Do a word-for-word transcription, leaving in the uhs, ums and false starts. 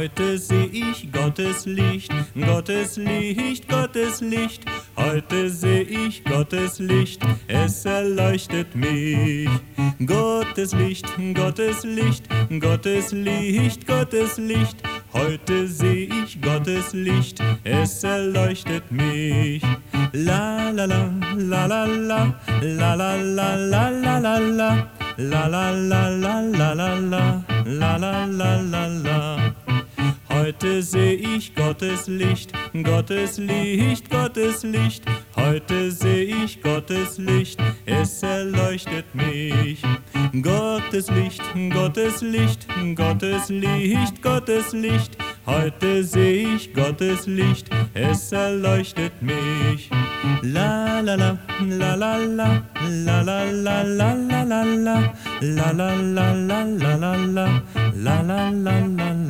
Heute seh ich Gottes Licht, Gottes Licht, Gottes Licht. Heute seh ich Gottes Licht, es erleuchtet mich. Gottes Licht, Gottes Licht, Gottes Licht, Gottes Licht. Heute seh ich Gottes Licht, es erleuchtet mich. La la la, la la la, la la la, la la la la. La la la la la la la, la la la la la. Heute seh ich Gottes Licht, Gottes Licht, Gottes Licht. Heute seh ich Gottes Licht, es erleuchtet mich. Gottes Licht, Gottes Licht, Gottes Licht, Gottes Licht. Heute seh ich Gottes Licht, es erleuchtet mich. La la la, la la la, la la la la la la la, la la la la la la la, la la la la la.